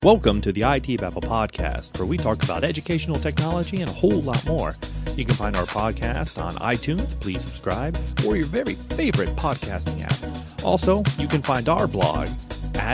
Welcome to the IT Babble podcast, where we talk about educational technology and a whole lot more. You can find our podcast on iTunes, please subscribe, or your very favorite podcasting app. Also, you can find our blog at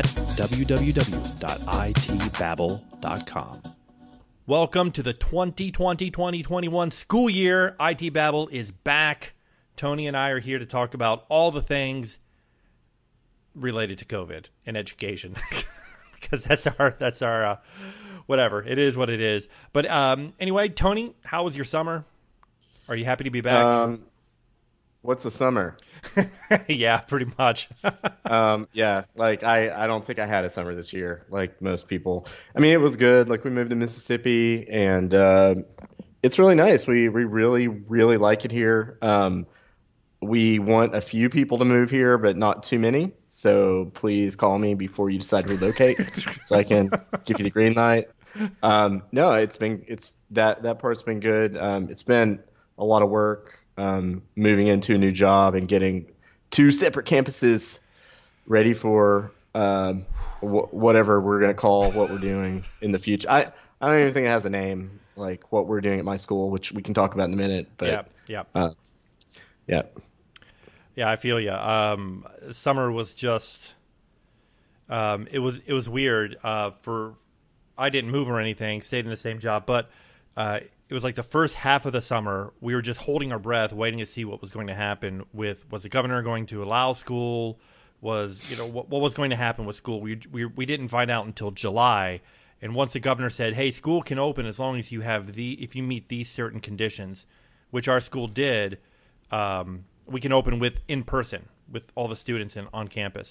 www.itbabble.com. Welcome to the 2020-2021 school year. IT Babble is back. Tony and I are here to talk about all the things related to COVID and education. Because that's our whatever. It is what it is. But anyway, Tony, how was your summer? Are you happy to be back? What's a summer? Yeah, pretty much. Yeah, like I don't think I had a summer this year, like most people. I mean, it was good. Like we moved to Mississippi, and it's really nice. We really really like it here. We want a few people to move here, but not too many. So please call me before you decide to relocate, so I can give you the green light. No, it's that part's been good. It's been a lot of work moving into a new job and getting two separate campuses ready for whatever we're gonna call what we're doing in the future. I don't even think it has a name, like what we're doing at my school, which we can talk about in a minute. But yeah. Yeah. Yeah, I feel you. Summer was just it was weird. I didn't move or anything, stayed in the same job, but it was like the first half of the summer we were just holding our breath, waiting to see what was going to happen was the governor going to allow school? Was what was going to happen with school? We didn't find out until July, and once the governor said, "Hey, school can open as long as you have if you meet these certain conditions," which our school did. We can open in person with all the students on campus.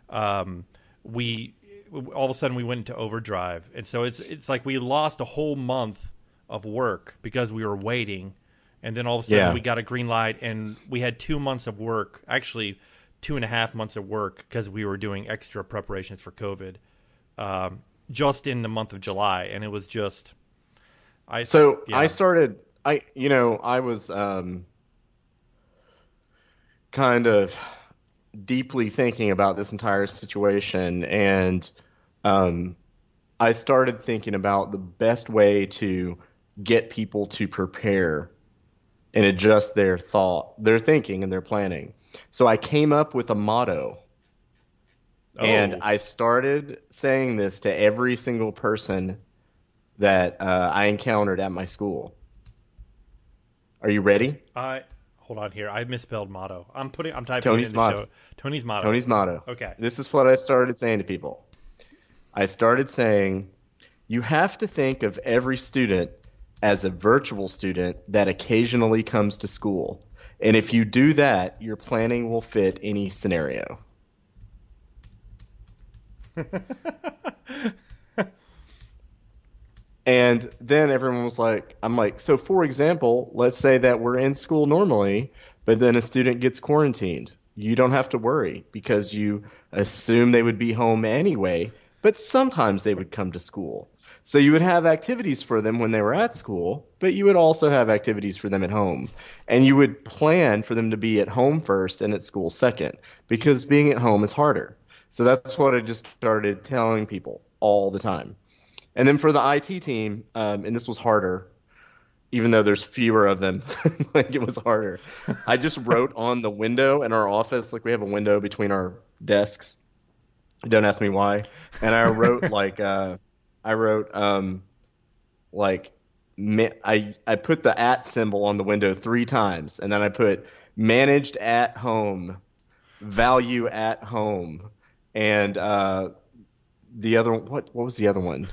We all of a sudden we went into overdrive, and so it's like we lost a whole month of work because we were waiting, and then all of a sudden we got a green light, and we had 2 months of work, actually 2.5 months of work, because we were doing extra preparations for COVID, just in the month of July, and it was just. I was kind of deeply thinking about this entire situation, and I started thinking about the best way to get people to prepare and adjust their thinking, and their planning. So I came up with a motto, and I started saying this to every single person that I encountered at my school. Are you ready? Hold on here. I misspelled motto. I'm typing Tony's it in motto. the show. Tony's motto. Tony's motto. Okay. This is what I started saying to people. I started saying, you have to think of every student as a virtual student that occasionally comes to school. And if you do that, your planning will fit any scenario. And then everyone was like, I'm like, so for example, let's say that we're in school normally, but then a student gets quarantined. You don't have to worry because you assume they would be home anyway, but sometimes they would come to school. So you would have activities for them when they were at school, but you would also have activities for them at home. And you would plan for them to be at home first and at school second, because being at home is harder. So that's what I just started telling people all the time. And then for the IT team, and this was harder, even though there's fewer of them, like it was harder. I just wrote on the window in our office, like we have a window between our desks. Don't ask me why. And I wrote I put the at symbol on the window 3 times, and then I put managed at home, value at home, and the other one, what was the other one?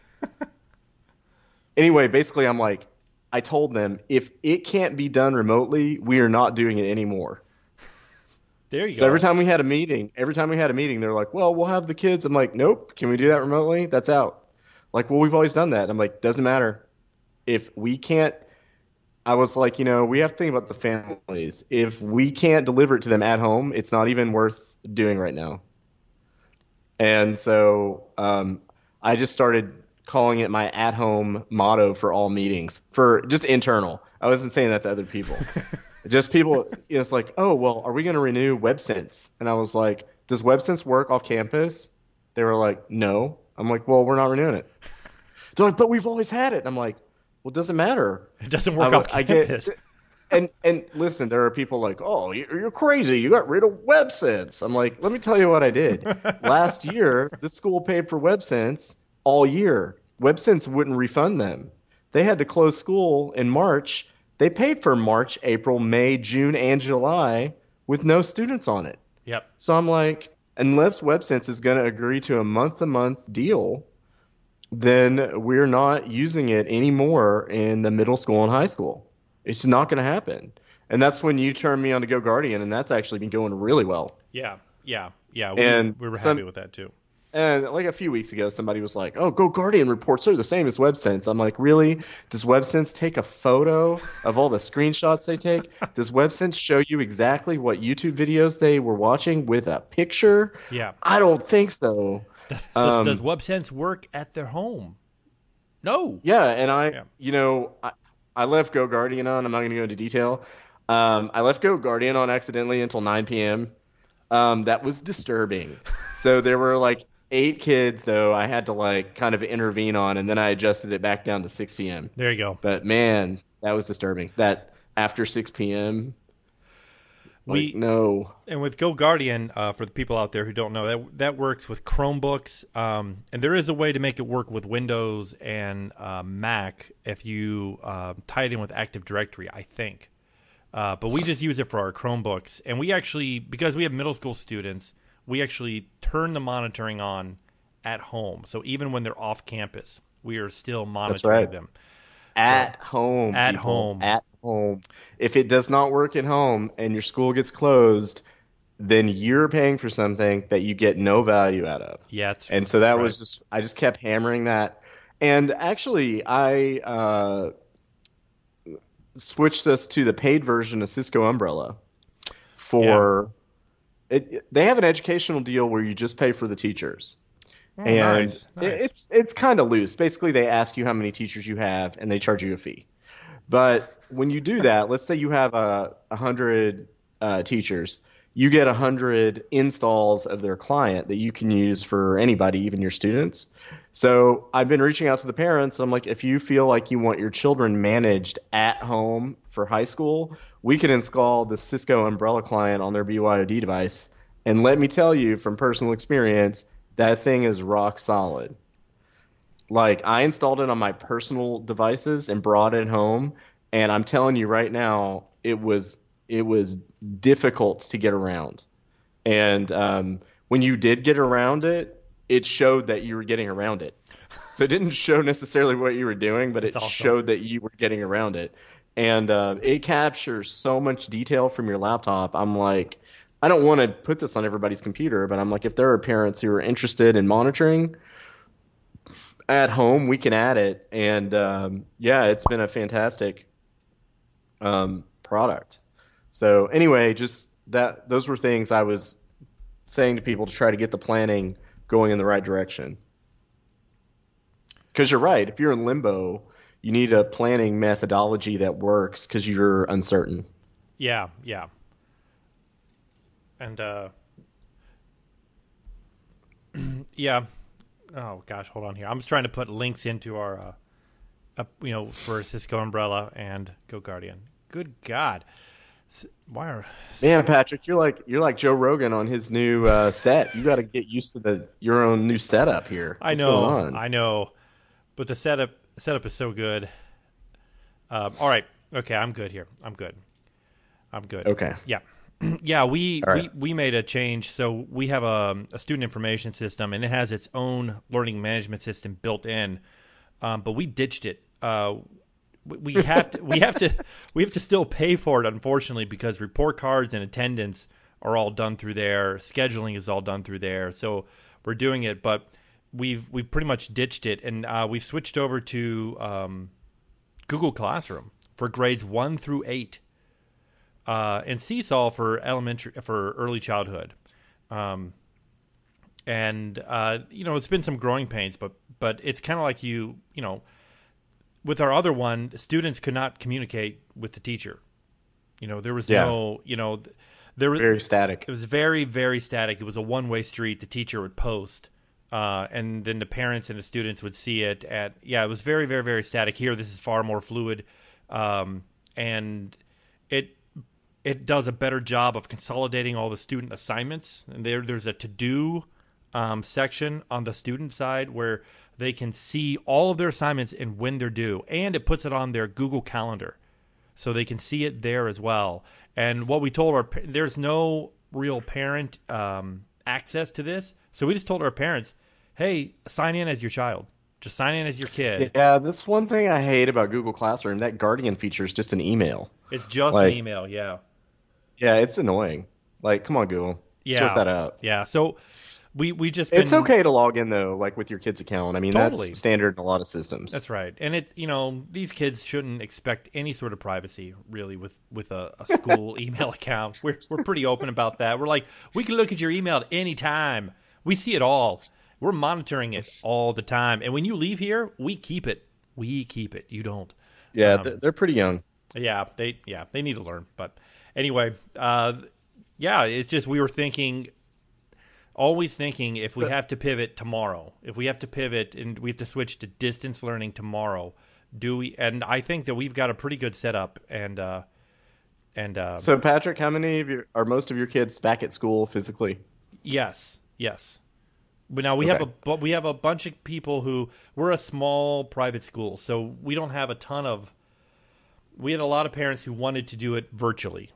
Anyway, basically I'm like, I told them if it can't be done remotely, we are not doing it anymore. There you go. So every time we had a meeting, they're like, well, we'll have the kids. I'm like, nope, can we do that remotely? That's out. Like, well, we've always done that. I'm like, doesn't matter. If we can't, I was like, we have to think about the families. If we can't deliver it to them at home, it's not even worth doing right now. And so I just started calling it my at-home motto for all meetings, for just internal. I wasn't saying that to other people. Just people, it's like, oh, well, are we going to renew WebSense? And I was like, does WebSense work off campus? They were like, no. I'm like, well, we're not renewing it. They're like, but we've always had it. I'm like, well, it doesn't matter. It doesn't work off I get campus. and listen, there are people like, oh, you're crazy. You got rid of WebSense. I'm like, let me tell you what I did. Last year, the school paid for WebSense all year. WebSense wouldn't refund them. They had to close school in March. They paid for March, April, May, June, and July with no students on it. Yep. So I'm like, unless WebSense is going to agree to a month-to-month deal, then we're not using it anymore in the middle school and high school. It's not going to happen. And that's when you turned me on to Go Guardian, and that's actually been going really well. Yeah. Yeah. Yeah. And We were happy with that too. and like a few weeks ago, somebody was like, "Oh, Go Guardian reports are the same as WebSense." I'm like, "Really? Does WebSense take a photo of all the screenshots they take? Does WebSense show you exactly what YouTube videos they were watching with a picture? Yeah. I don't think so." Does WebSense work at their home? No. Yeah, and Yeah. I left Go Guardian on. I'm not going to go into detail. I left Go Guardian on accidentally until 9 p.m. That was disturbing. So there were like 8 kids though I had to like kind of intervene on, and then I adjusted it back down to 6 p.m. There you go. But man, that was disturbing. That after 6 p.m. Like no. And with Go Guardian, for the people out there who don't know, that works with Chromebooks, and there is a way to make it work with Windows and Mac if you tie it in with Active Directory, I think. But we just use it for our Chromebooks, and we actually, because we have middle school students, we actually turn the monitoring on at home. So even when they're off campus, we are still monitoring right. them. At home. At people. home. At home. If it does not work at home and your school gets closed, then you're paying for something that you get no value out of. Yeah, and so that right. was just I just kept hammering that. And actually, I switched us to the paid version of Cisco Umbrella for it. They have an educational deal where you just pay for the teachers. Oh, And nice. it's kind of loose. Basically, they ask you how many teachers you have, and they charge you a fee. But when you do that, let's say you have 100 teachers, you get 100 installs of their client that you can use for anybody, even your students. So I've been reaching out to the parents. I'm like, if you feel like you want your children managed at home for high school, we can install the Cisco Umbrella client on their BYOD device. And let me tell you from personal experience, that thing is rock solid. Like I installed it on my personal devices and brought it home, and I'm telling you right now, it was difficult to get around. And when you did get around it, it showed that you were getting around it. So it didn't show necessarily what you were doing, but it awesome. showed that you were getting around it. And it captures so much detail from your laptop. I'm like, I don't want to put this on everybody's computer, but I'm like, if there are parents who are interested in monitoring at home, we can add it. And yeah, it's been a fantastic product. So anyway, just those were things I was saying to people to try to get the planning going in the right direction. Because you're right, if you're in limbo, you need a planning methodology that works because you're uncertain. Yeah. And yeah. Oh gosh, hold on here. I'm just trying to put links into our, for Cisco Umbrella and Go Guardian. Good God, why are Man, Patrick, you're like Joe Rogan on his new set. You got to get used to your own new setup here. I What's going on? I know, but the setup is so good. All right, okay, I'm good here. I'm good. Okay. Yeah. Yeah, we right. made a change. So we have a student information system, and it has its own learning management system built in. But we ditched it. We have to we have to still pay for it, unfortunately, because report cards and attendance are all done through there. Scheduling is all done through there. So we're doing it, but we've pretty much ditched it, and we've switched over to Google Classroom for grades 1 through 8. And Seesaw for early childhood, and it's been some growing pains, but it's kind of like with our other one, students could not communicate with the teacher. There was no, there was very static. It was very, very static. It was a one-way street. The teacher would post, and then the parents and the students would see it it was very, very, very static. Here, this is far more fluid, and it does a better job of consolidating all the student assignments. And there's a to-do section on the student side where they can see all of their assignments and when they're due, and it puts it on their Google Calendar, so they can see it there as well. And what we told there's no real parent access to this, so we just told our parents, hey, sign in as your child. Just sign in as your kid. Yeah, that's one thing I hate about Google Classroom. That Guardian feature is just an email. It's just an email, yeah. Yeah, it's annoying. Like, come on, Google. Sort that out. Yeah, so we just It's okay to log in, though, like with your kid's account. I mean, totally. That's standard in a lot of systems. That's right. And these kids shouldn't expect any sort of privacy, really, with a school email account. We're pretty open about that. We're like, we can look at your email at any time. We see it all. We're monitoring it all the time. And when you leave here, we keep it. We keep it. You don't. Yeah, they're pretty young. Yeah, they need to learn. But anyway, it's just we were always thinking if we have to pivot tomorrow, if we have to pivot and we have to switch to distance learning tomorrow, do we? And I think that we've got a pretty good setup. So Patrick, how many are most of your kids back at school physically? Yes. But now we have a bunch of people we're a small private school, so we don't have we had a lot of parents who wanted to do it virtually,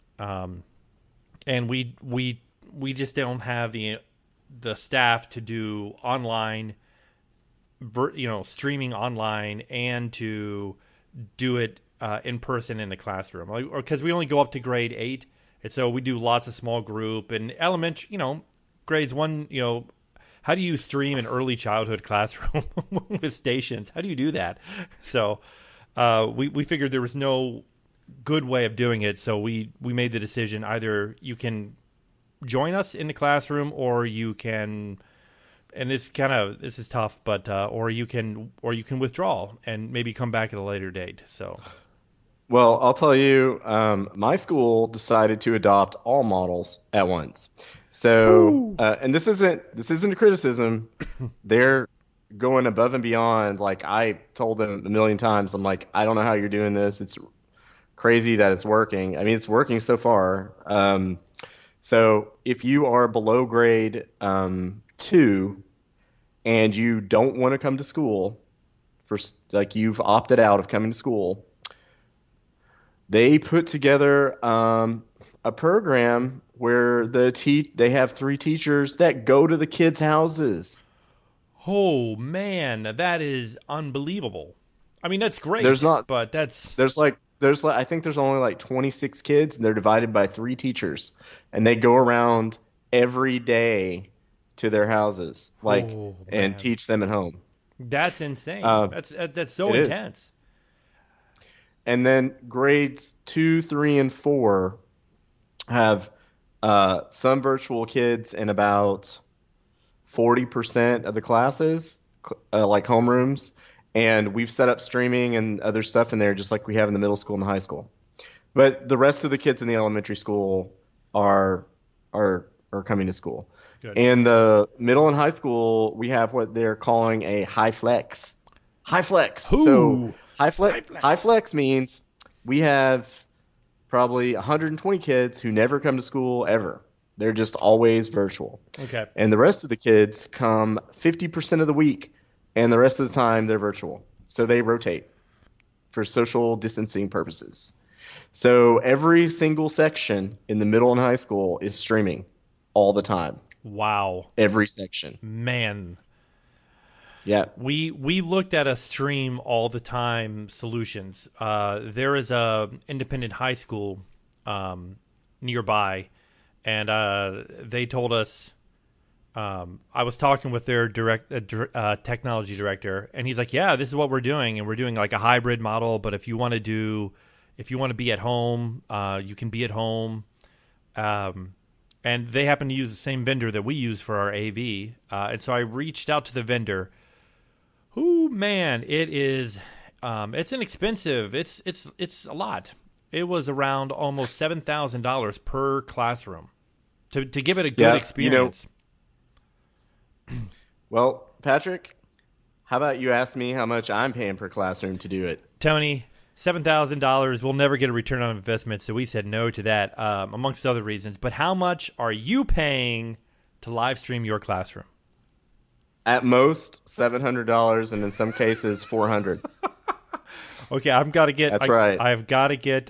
and we just don't have the staff to do online, streaming online, and to do it in person in the classroom, because we only go up to grade 8, and so we do lots of small group and elementary, grades 1, how do you stream an early childhood classroom with stations? How do you do that? So we figured there was no good way of doing it, so we made the decision either you can join us in the classroom or you can, and this is tough, but or you can withdraw and maybe come back at a later date. So. Well, I'll tell you, my school decided to adopt all models at once. So, and this isn't a criticism. They're going above and beyond. Like I told them a million times, I'm like, I don't know how you're doing this. It's crazy that it's working. I mean, it's working so far. So if you are below grade 2 and you don't want to come to school, you've opted out of coming to school, they put together a program where they have 3 teachers that go to the kids' houses. Oh man, that is unbelievable. I mean, that's great. There's I think there's only like 26 kids, and they're divided by 3 teachers, and they go around every day to their houses, and teach them at home. That's insane. That's so intense. Is. And then grades 2, 3, and 4 have some virtual kids in about 40% of the classes, like homerooms. And we've set up streaming and other stuff in there just like we have in the middle school and the high school. But the rest of the kids in the elementary school are coming to school. Good. In the middle and high school, we have what they're calling a high flex. High flex. Ooh. So high flex means we have probably 120 kids who never come to school ever. They're just always virtual. Okay. And the rest of the kids come 50% of the week, and the rest of the time they're virtual. So they rotate for social distancing purposes. So every single section in the middle and high school is streaming all the time. Wow. Every section. Man. Yeah. We looked at a stream all the time solutions. There is a independent high school nearby, and they told us, I was talking with their technology director, and he's like, yeah, this is what we're doing, and we're doing like a hybrid model, but if you want to be at home, you can be at home. And they happen to use the same vendor that we use for our AV. And so I reached out to the vendor. Ooh, man, it is, it's inexpensive. It's a lot. It was around almost $7,000 per classroom to give it a good experience. Well, Patrick, how about you ask me how much I'm paying per classroom to do it? Tony, $7,000 will never get a return on investment, so we said no to that, amongst other reasons. But how much are you paying to live stream your classroom? At most $700, and in some cases 400. Okay, I've got to get. That's right. I've got to get.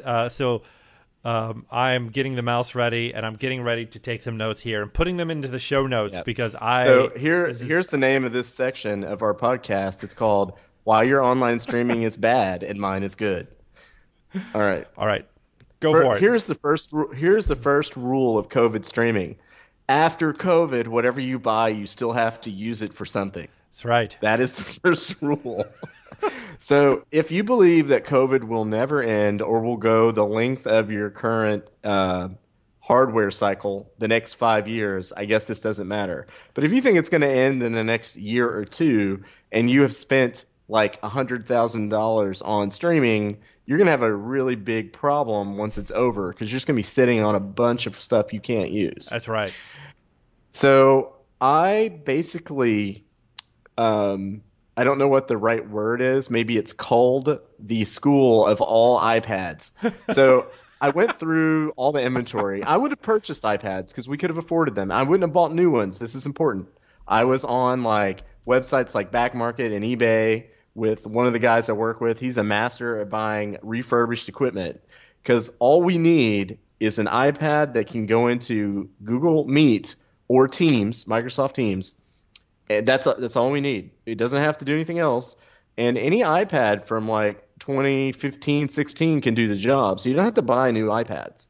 I'm getting the mouse ready, and I'm getting ready to take some notes here and putting them into the show notes Yep. because So here's the name of this section of our podcast. It's called "Why Your Online Streaming is Bad and Mine is Good." All right. All right, go for it. Here's the first. Here's the first rule of COVID streaming. After COVID, whatever you buy, you still have to use it for something. That's right. That is the first rule. So if you believe that COVID will never end or will go the length of your current hardware cycle the next 5 years, I guess this doesn't matter. But if you think it's going to end in the next year or two and you have spent like $100,000 on streaming, you're going to have a really big problem once it's over because you're just going to be sitting on a bunch of stuff you can't use. That's right. So I basically, I don't know what the right word is. Maybe it's called the school of all iPads. So I went through all the inventory. I would have purchased iPads because we could have afforded them. I wouldn't have bought new ones. This is important. I was on like websites like Backmarket and eBay with one of the guys I work with. He's a master at buying refurbished equipment because all we need is an iPad that can go into Google Meet or Teams, Microsoft Teams. And that's all we need. It doesn't have to do anything else. And any iPad from like 2015, 16 can do the job. So you don't have to buy new iPads.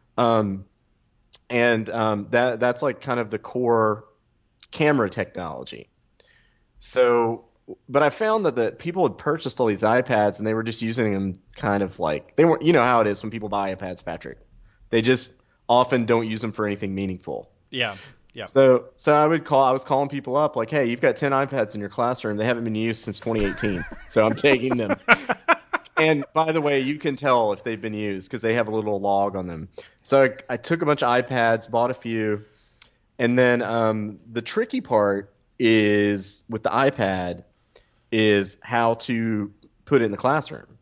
That's like kind of the core camera technology. So, but I found that the people had purchased all these iPads and they were just using them kind of like they weren't. You know how it is when people buy iPads, Patrick. They just often don't use them for anything meaningful. Yeah. Yeah. So I was calling people up like, hey, you've got 10 iPads in your classroom. They haven't been used since 2018. So I'm taking them. And by the way, you can tell if they've been used because they have a little log on them. So I took a bunch of iPads, bought a few. And then the tricky part is with the iPad is how to put it in the classroom.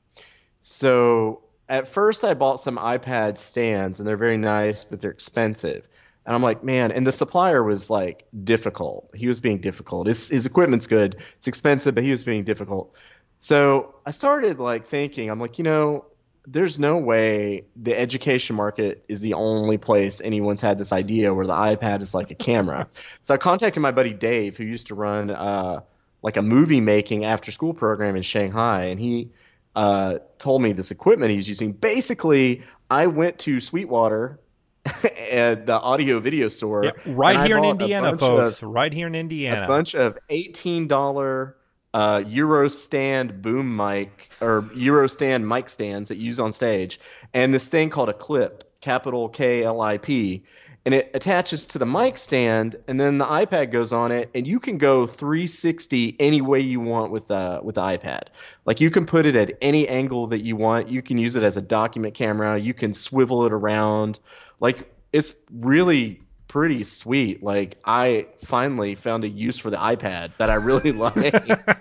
So at first I bought some iPad stands and they're very nice, but they're expensive. And I'm like, man, and the supplier was like difficult. He was being difficult. His equipment's good. It's expensive, but he was being difficult. So I started like thinking, I'm like, there's no way the education market is the only place anyone's had this idea where the iPad is like a camera. So I contacted my buddy Dave, who used to run like a movie making after school program in Shanghai. And he told me this equipment he was using. Basically, I went to Sweetwater at the audio video store. Yeah, right here in Indiana, folks. Right here in Indiana. A bunch of $18 Eurostand boom mic or Eurostand mic stands that you use on stage, and this thing called a clip, capital KLIP, and it attaches to the mic stand, and then the iPad goes on it, and you can go 360 any way you want with the iPad. Like you can put it at any angle that you want. You can use it as a document camera. You can swivel it around. Like it's really pretty sweet. Like I finally found a use for the iPad that I really like.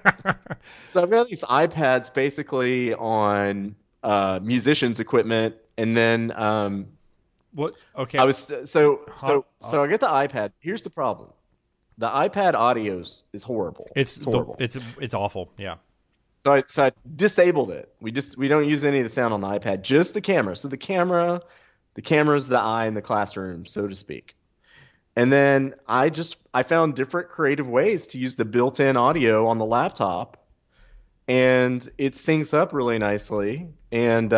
So I've got these iPads basically on musicians' equipment, and then what? Okay. I was so I get the iPad. Here's the problem: the iPad audio is horrible. It's horrible. It's awful. Yeah. So I disabled it. We don't use any of the sound on the iPad, just the camera. So the camera's the eye in the classroom, so to speak. And then I found different creative ways to use the built-in audio on the laptop, and it syncs up really nicely. And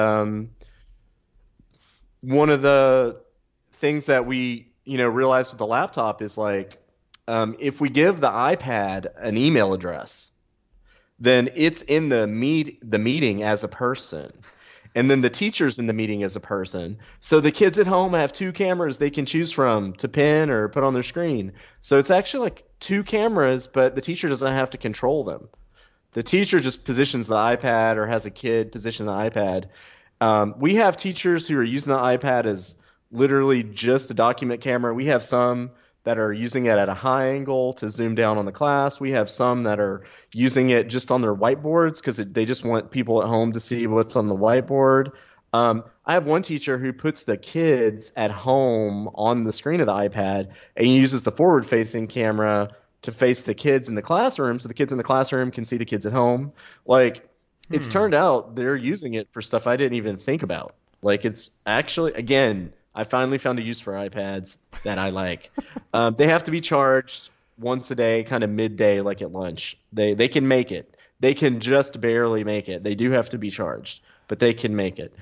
one of the things that we realized with the laptop is like if we give the iPad an email address, then it's in the meeting as a person. And then the teacher's in the meeting as a person. So the kids at home have two cameras they can choose from to pin or put on their screen. So it's actually like two cameras, but the teacher doesn't have to control them. The teacher just positions the iPad or has a kid position the iPad. We have teachers who are using the iPad as literally just a document camera. We have some that are using it at a high angle to zoom down on the class. We have some that are using it just on their whiteboards because they just want people at home to see what's on the whiteboard. I have one teacher who puts the kids at home on the screen of the iPad and uses the forward-facing camera to face the kids in the classroom so the kids in the classroom can see the kids at home. Like, it's Hmm. turned out they're using it for stuff I didn't even think about. Like, it's actually, again, I finally found a use for iPads that I like. They have to be charged once a day, kind of midday, like at lunch. They can make it. They can just barely make it. They do have to be charged, but they can make it.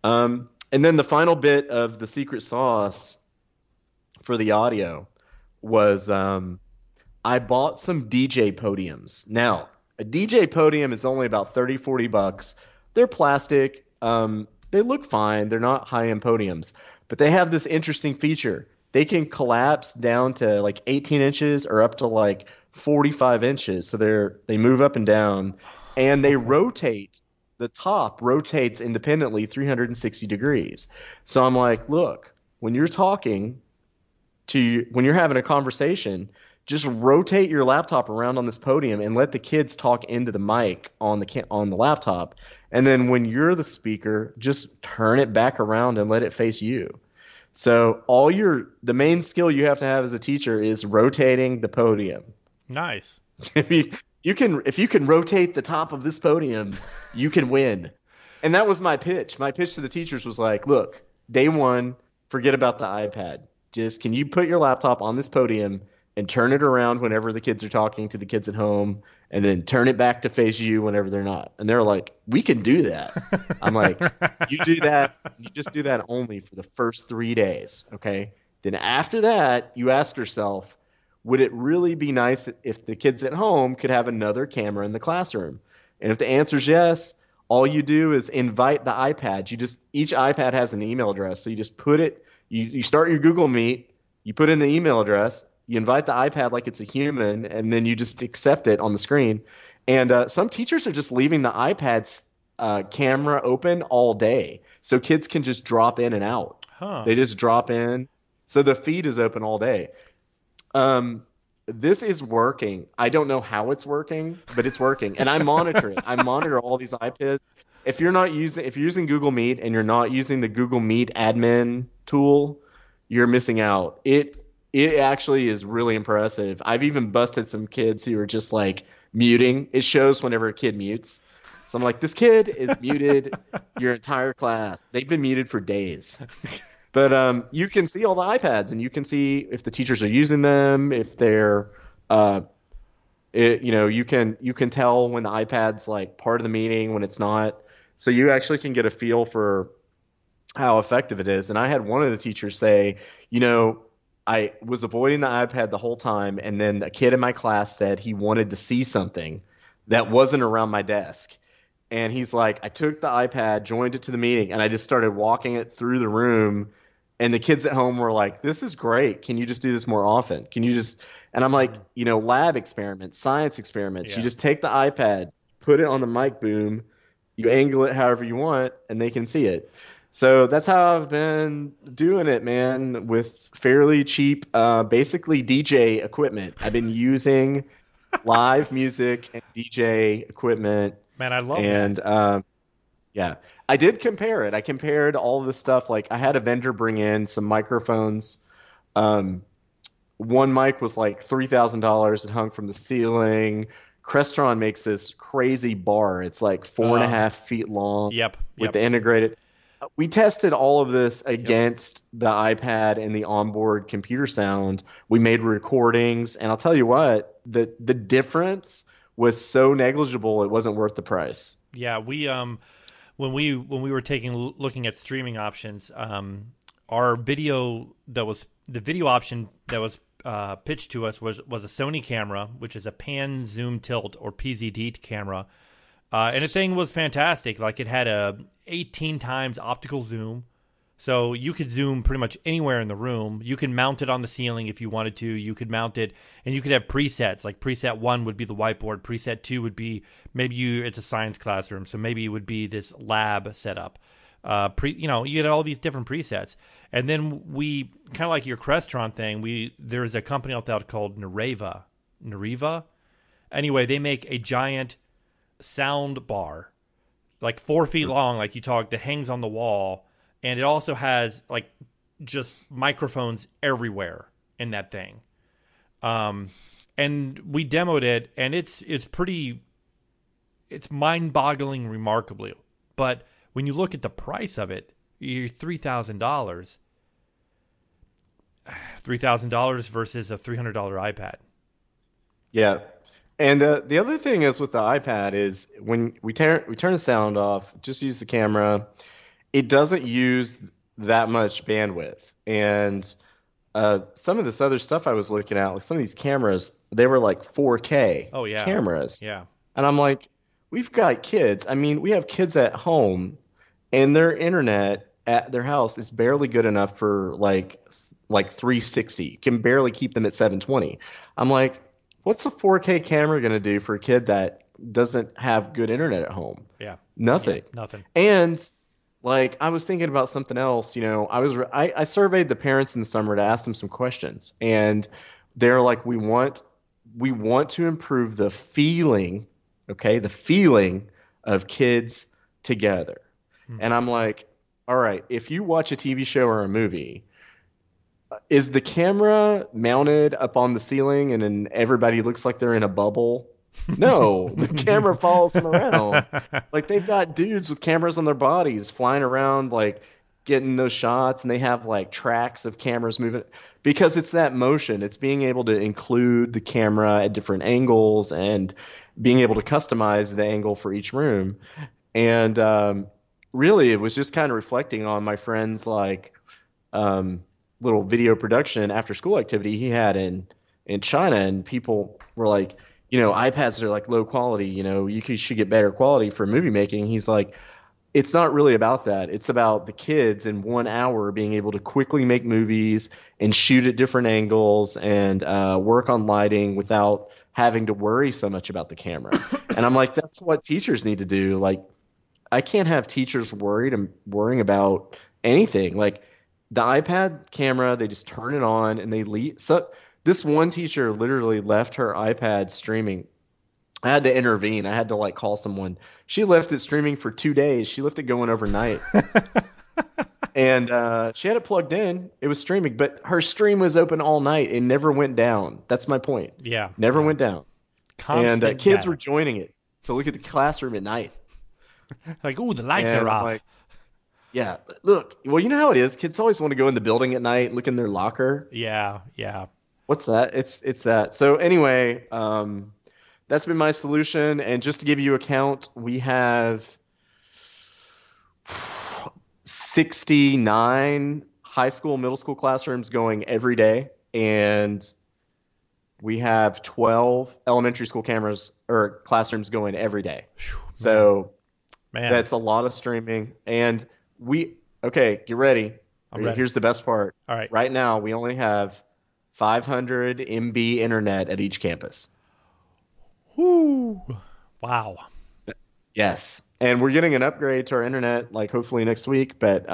And then the final bit of the secret sauce for the audio was I bought some DJ podiums. Now, a DJ podium is only about 30, $40. They're plastic. They look fine. They're not high-end podiums, but they have this interesting feature. They can collapse down to like 18 inches or up to like 45 inches. So they move up and down and they rotate. The top rotates independently 360 degrees. So I'm like, look, when you're talking when you're having a conversation, just rotate your laptop around on this podium and let the kids talk into the mic on the laptop. And then when you're the speaker, just turn it back around and let it face you. So the main skill you have to have as a teacher is rotating the podium. Nice. If you can rotate the top of this podium, you can win. And that was my pitch. My pitch to the teachers was like, look, day one, forget about the iPad. Just can you put your laptop on this podium and turn it around whenever the kids are talking to the kids at home, and then turn it back to face you whenever they're not. And they're like, we can do that. I'm like, you do that. You just do that only for the first 3 days. Okay. Then after that, you ask yourself, would it really be nice if the kids at home could have another camera in the classroom? And if the answer is yes, all you do is invite the iPad. Each iPad has an email address. So you just put it, you start your Google Meet, you put in the email address, you invite the iPad like it's a human, and then you just accept it on the screen. And some teachers are just leaving the iPad's camera open all day. So kids can just drop in and out. Huh. They just drop in. So the feed is open all day. Um, this is working. I don't know how it's working, but it's working, and I monitor it. I monitor all these iPads. If you're using Google Meet and you're not using the Google Meet admin tool, you're missing out. It actually is really impressive. I've even busted some kids who are just like muting. It shows whenever a kid mutes. So I'm like, this kid is muted your entire class. They've been muted for days. But you can see all the iPads, and you can see if the teachers are using them, if they're, you can tell when the iPad's like part of the meeting, when it's not. So you actually can get a feel for how effective it is. And I had one of the teachers say, I was avoiding the iPad the whole time, and then a kid in my class said he wanted to see something that wasn't around my desk. And he's like, I took the iPad, joined it to the meeting, and I just started walking it through the room. And the kids at home were like, this is great. Can you just do this more often? And I'm like, Hmm. lab experiments, science experiments. You Yeah. just take the iPad, put it on the mic boom, you angle it however you want, and they can see it. So that's how I've been doing it, man, with fairly cheap, basically DJ equipment. I've been using live music and DJ equipment, Man, I love and that. yeah, I did compare it. I compared all of the stuff. Like I had a vendor bring in some microphones. Um, One mic was like $3,000. It hung from the ceiling. Crestron makes this crazy bar. It's like four and a Uh, half feet long yep. with Yep. the integrated. We tested all of this Yep. against the iPad and the onboard computer sound. We made recordings, and I'll tell you what, the difference was so negligible it wasn't worth the price. Yeah, we when we were looking at streaming options, our video that was the video option that was pitched to us was a Sony camera, which is a pan zoom tilt or PZD camera, and the thing was fantastic. Like it had a 18 times optical zoom, so you could zoom pretty much anywhere in the room. You could mount it on the ceiling if you wanted to. You could mount it, and you could have presets. Like preset 1 would be the whiteboard. Preset 2 would be it's a science classroom, so maybe it would be this lab setup. you get all these different presets. And then we kind of like your Crestron thing. There's a company out there called Nariva. Anyway, they make a giant sound bar, like 4 feet long, like you talked, that hangs on the wall, and it also has like just microphones everywhere in that thing. And we demoed it, and it's mind-boggling, remarkably. But when you look at the price of it, you're $3,000. $3,000 versus a $300 iPad. Yeah. And the other thing is with the iPad is when we turn the sound off, just use the camera. It doesn't use that much bandwidth. And some of this other stuff I was looking at, like some of these cameras, they were like 4K cameras. Yeah. And I'm like, we've got kids. I mean, we have kids at home, and their internet at their house is barely good enough for like 360. You can barely keep them at 720. I'm like, what's a 4K camera going to do for a kid that doesn't have good internet at home? Yeah. Nothing. Yeah, nothing. And like, I was thinking about something else. I surveyed the parents in the summer to ask them some questions, and they're like, we want to improve the feeling, okay, the feeling of kids together. Mm-hmm. And I'm like, all right, if you watch a TV show or a movie, is the camera mounted up on the ceiling and then everybody looks like they're in a bubble? No, the camera follows them around. Like, they've got dudes with cameras on their bodies flying around, like getting those shots, and they have like tracks of cameras moving because it's that motion. It's being able to include the camera at different angles and being able to customize the angle for each room. And really, it was just kind of reflecting on my friend's little video production after school activity he had in China, and people were like, iPads are like low quality, you should get better quality for movie making. He's like, it's not really about that. It's about the kids in 1 hour being able to quickly make movies and shoot at different angles and work on lighting without having to worry so much about the camera. And I'm like, that's what teachers need to do. Like, I can't have teachers worrying about anything. Like, the iPad camera, they just turn it on and they leave. So this one teacher literally left her iPad streaming. I had to intervene. I had to call someone. She left it streaming for 2 days. She left it going overnight. And she had it plugged in. It was streaming, but her stream was open all night. It never went down. That's my point. Yeah. Never went down. Constant and kids data. were joining it to look at the classroom at night. Like, ooh, the lights are off. Yeah, look, well, you know how it is. Kids always want to go in the building at night and look in their locker. Yeah. What's that? It's that. So anyway, that's been my solution. And just to give you a count, we have 69 high school, middle school classrooms going every day, and we have 12 elementary school classrooms going every day. So that's a lot of streaming. And get ready. I'm ready. Here's the best part. All right. Right now, we only have 500 MB internet at each campus. Whoo! Wow. Yes, and we're getting an upgrade to our internet, hopefully next week. But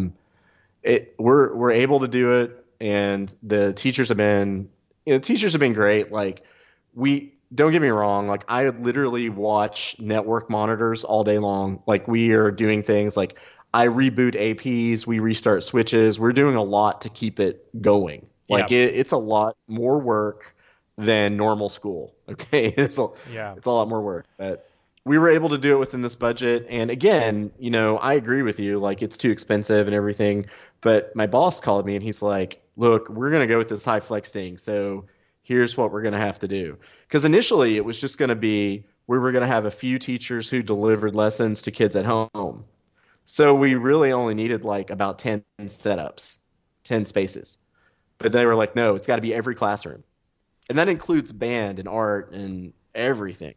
we're able to do it, and the teachers have been great. We don't get me wrong. I literally watch network monitors all day long. We are doing things like I reboot APs, we restart switches. We're doing a lot to keep it going. It's a lot more work than normal school. Okay, it's a lot more work. But we were able to do it within this budget. And again, I agree with you. It's too expensive and everything. But my boss called me and he's like, "Look, we're gonna go with this HyFlex thing. So here's what we're gonna have to do." Because initially it was just gonna be we were gonna have a few teachers who delivered lessons to kids at home. So we really only needed about 10 setups, 10 spaces. But they were like, no, it's got to be every classroom. And that includes band and art and everything.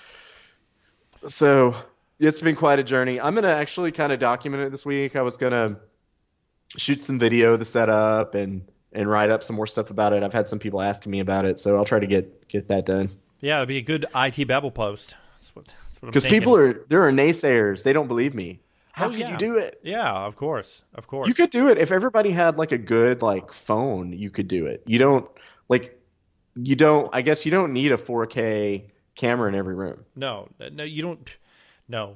So it's been quite a journey. I'm going to actually kind of document it this week. I was going to shoot some video of the setup and write up some more stuff about it. I've had some people asking me about it, so I'll try to get that done. Yeah, it'd be a good IT Babel post. That's what I'm because thinking. there are naysayers. They don't believe me. How Oh could you yeah, do it? yeah. Of You course. could do it if everybody had like a good like phone. You could do it. Like you don't. I guess you don't need a 4K camera in every room. No, no, you don't. No,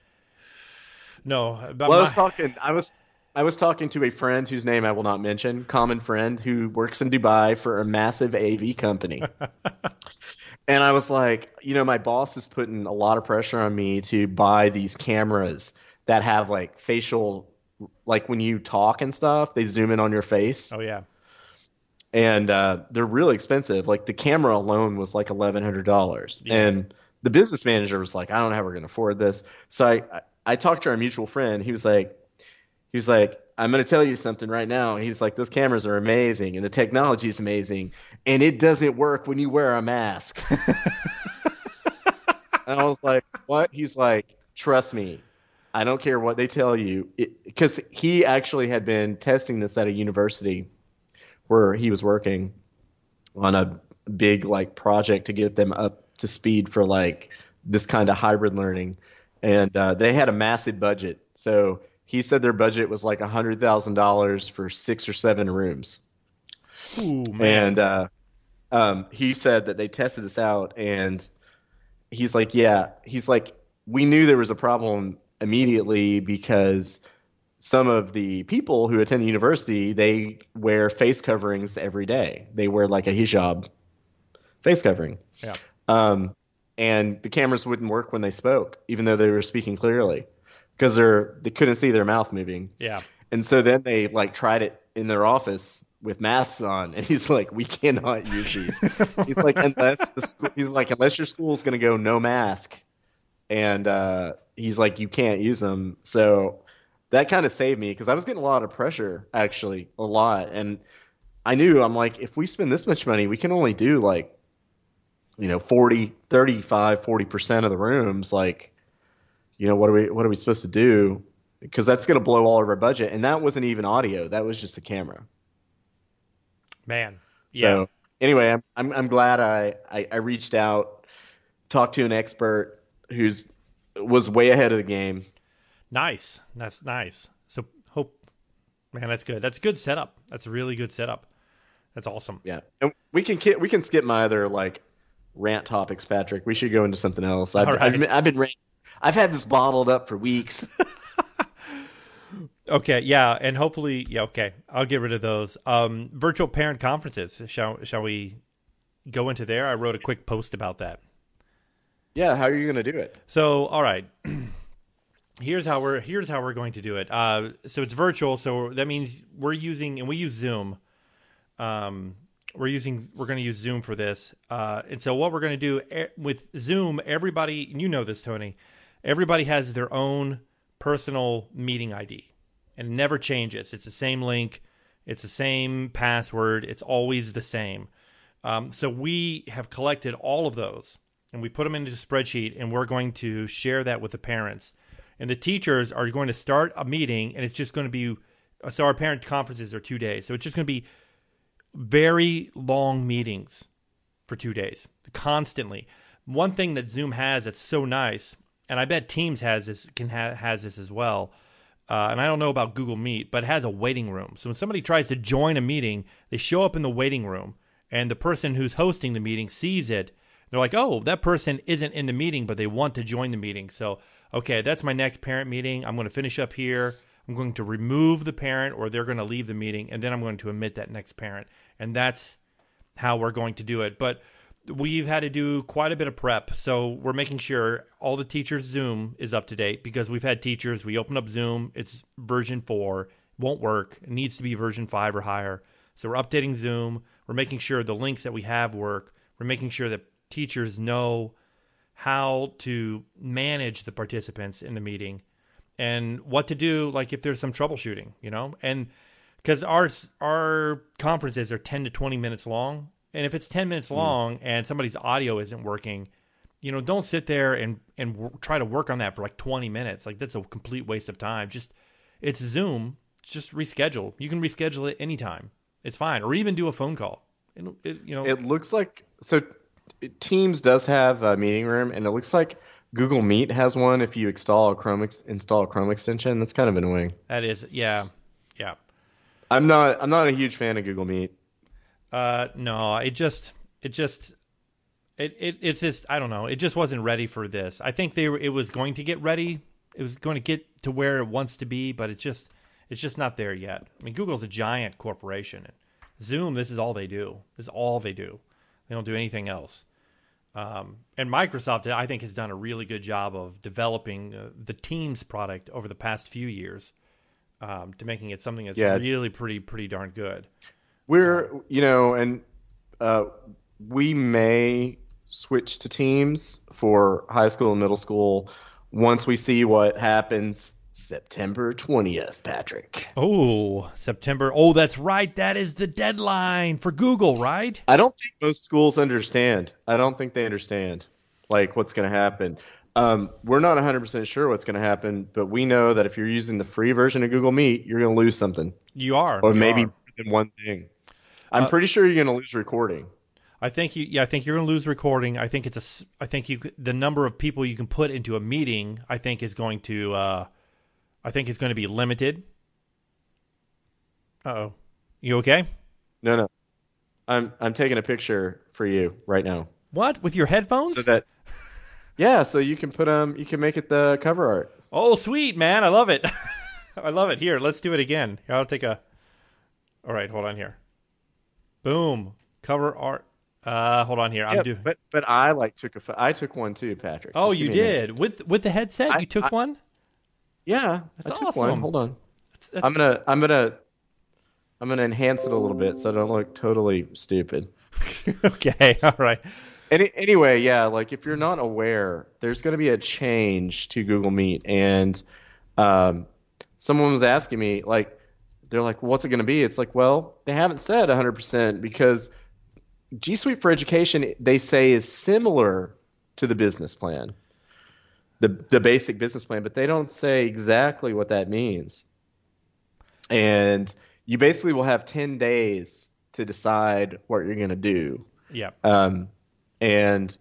no. But Well, my I was talking to a friend whose name I will not mention, common friend who works in Dubai for a massive AV company. And I was like, my boss is putting a lot of pressure on me to buy these cameras that have like facial, like when you talk and stuff, they zoom in on your face. oh yeah, And they're really expensive. Like the camera alone was like $1,100. yeah. And the business manager was like, I don't know how we're going to afford this. So I talked to our mutual friend. He was like, I'm going to tell you something right now. He's like, those cameras are amazing and the technology is amazing. And it doesn't work when you wear a mask. And I was like, what? He's like, trust me. I don't care what they tell you. Because he actually had been testing this at a university where he was working on a big like project to get them up to speed for like this kind of hybrid learning. And they had a massive budget. So he said their budget was like $100,000 for 6 or 7 rooms. Ooh man. And he said that they tested this out, and he's like, yeah, he's like, we knew there was a problem immediately because some of the people who attend the university, they wear face coverings every day. They wear like a hijab face covering. Yeah. Um, and the cameras wouldn't work when they spoke, even though they were speaking clearly, because they couldn't see their mouth moving. Yeah. And so then they like tried it in their office with masks on, and he's like, "We cannot use these." He's like, unless your school's going to go no mask, and he's like, you can't use them. So that kind of saved me because I was getting a lot of pressure, actually, a lot, and I'm like, if we spend this much money, we can only do like 40, 35, 40% of the rooms. Like, what are we supposed to do? Because that's going to blow all of our budget, and that wasn't even audio. That was just a camera. Man. Yeah. So anyway, I'm glad I reached out, talked to an expert who's was way ahead of the game. Nice. That's nice. So hope, man, that's good. That's a good setup. That's a really good setup. That's awesome. Yeah, and we can skip my other like rant topics, Patrick. We should go into something else. All right. I've had this bottled up for weeks. Okay. Yeah. And hopefully, yeah. Okay. I'll get rid of those. Virtual parent conferences. Shall we go into there? I wrote a quick post about that. Yeah, how are you going to do it? So, all right. Here's how we're going to do it. So it's virtual. So that means we use Zoom. We're going to use Zoom for this. And so what we're going to do with Zoom, everybody, and you know this, Tony, everybody has their own personal meeting ID, and it never changes. It's the same link. It's the same password. It's always the same. So we have collected all of those, and we put them into a spreadsheet, and we're going to share that with the parents. And the teachers are going to start a meeting, and it's just going to be, so our parent conferences are 2 days. So it's just going to be very long meetings for 2 days, constantly. One thing that Zoom has that's so nice, and I bet Teams has this, has this as well, and I don't know about Google Meet, but it has a waiting room. So when somebody tries to join a meeting, they show up in the waiting room, and the person who's hosting the meeting sees it. They're like, oh, that person isn't in the meeting, but they want to join the meeting. So, okay, that's my next parent meeting. I'm going to finish up here. I'm going to remove the parent, or they're going to leave the meeting, and then I'm going to admit that next parent. And that's how we're going to do it. But we've had to do quite a bit of prep. So we're making sure all the teachers' Zoom is up to date, because we've had teachers, we open up Zoom, it's version 4, won't work. It needs to be version 5 or higher. So we're updating Zoom. We're making sure the links that we have work. We're making sure that teachers know how to manage the participants in the meeting and what to do, like if there's some troubleshooting, and because our conferences are 10 to 20 minutes long, and if it's 10 minutes long and somebody's audio isn't working, don't sit there and try to work on that for like 20 minutes. Like, that's a complete waste of time. It's Zoom. Just reschedule. You can reschedule it anytime. It's fine, or even do a phone call. It looks like so. Teams does have a meeting room, and it looks like Google Meet has one if you install a Chrome extension. That's kind of annoying. That is, yeah, yeah. I'm not a huge fan of Google Meet. No, it's just I don't know. It just wasn't ready for this. I think it was going to get ready. It was going to get to where it wants to be, but it's just not there yet. I mean, Google's a giant corporation. Zoom, this is all they do. This is all they do. They don't do anything else. And Microsoft, I think, has done a really good job of developing the Teams product over the past few years to making it something that's Yeah, really pretty darn good. and uh, we may switch to Teams for high school and middle school once we see what happens September 20th, Patrick. Oh, September. Oh, that's right. That is the deadline for Google, right? I don't think most schools understand. I don't think they understand like what's going to happen. We're not 100% sure what's going to happen, but we know that if you're using the free version of Google Meet, you're going to lose something, You are. or You maybe are. more than one thing. I'm Uh, pretty sure you're going to lose recording. I think you. Yeah, I think you're going to lose recording. I think I think the number of people you can put into a meeting. I think is going to. I think is going to be limited. Oh, you okay? No, no. I'm taking a picture for you right now. What with your So headphones? that yeah, so you can make it the cover art. Oh, sweet man, I love it. I love it. Here, let's do it again. Here, I'll take a. All right, hold on here. Boom, cover art. Hold on here. I'm Yeah, doing. but I like I took one too, Patrick. Oh, Just give you me a minute. did with the headset. You took I one. yeah, I That's took one. awesome. Hold on. That's I'm gonna I'm gonna I'm gonna enhance it a little bit so I don't look totally stupid. okay. All right. Anyway, yeah, like if you're not aware, there's gonna be a change to Google Meet, and um, someone was asking me like, they're like, what's it gonna be? It's like, well, they haven't said 100% because G Suite for Education, they say, is similar to the business plan, the basic business plan, but they don't say exactly what that means. And you basically will have 10 days to decide what you're going to do. Yeah. Um, and,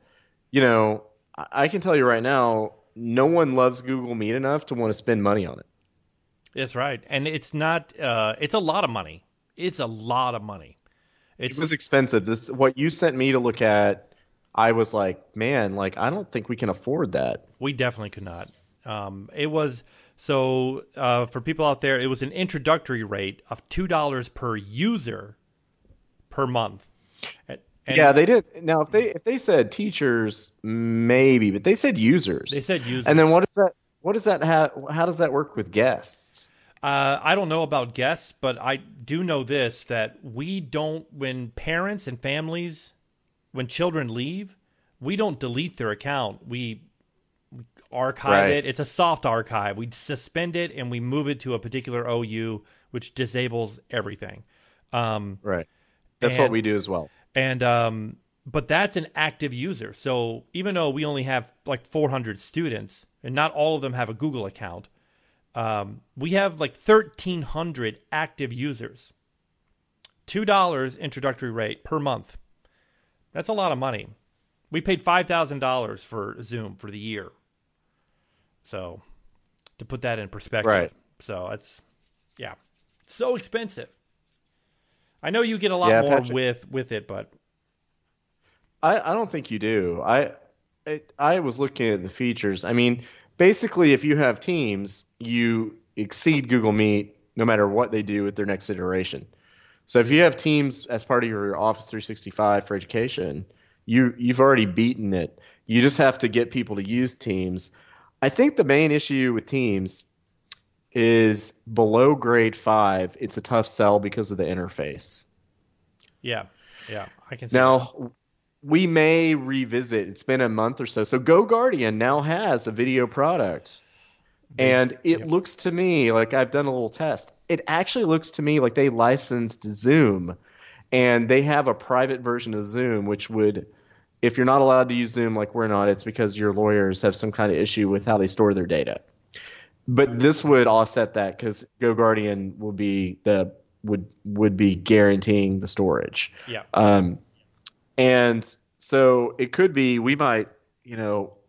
I can tell you right now, no one loves Google Meet enough to want to spend money on it. That's right. And it's not. It's a lot of money. It's a lot of money. It It's was expensive. What you sent me to look at, I was like, man, like, I don't think we can afford that. We definitely could not. It was so for people out there. It was an introductory rate of $2 per user per month, and Yeah, they did. Now, if they said teachers, maybe, but they said users. they said And then users. what does that have? How does that work with guests? I don't know about guests, but I do know this that we don't. When parents and families, when children leave, we don't delete their account. We archive Right, it. It's a soft archive. We suspend it and we move it to a particular OU, which disables everything. Um, right. That's what and we do as well. but that's an active user. So even though we only have like 400 students and not all of them have a Google account, we have like 1,300 active users. $2 introductory rate per month. That's a lot of money. We paid $5,000 for Zoom for the year. So to put that in Right. perspective, so it's yeah, so expensive. I know you get a lot Yeah, more Patrick. with it, but I don't think you do. I was looking at the features. I mean, basically, if you have Teams, you exceed Google Meet no matter what they do with their next iteration. So if you have Teams as part of your Office 365 for education, you've already beaten it. You just have to get people to use Teams. I think the main issue with Teams is below grade 5, it's a tough sell because of the interface. yeah, yeah, I can see that. Now, we may revisit. It's been a month or so. So GoGuardian now has a video product. They, And it yep, looks to me like I've done a little test. It actually looks to me like they licensed Zoom and they have a private version of Zoom, which would, if you're not allowed to use Zoom like we're not, it's because your lawyers have some kind of issue with how they store their data. But this would offset that because GoGuardian would be guaranteeing the storage. yeah, And so it could be we might, you know,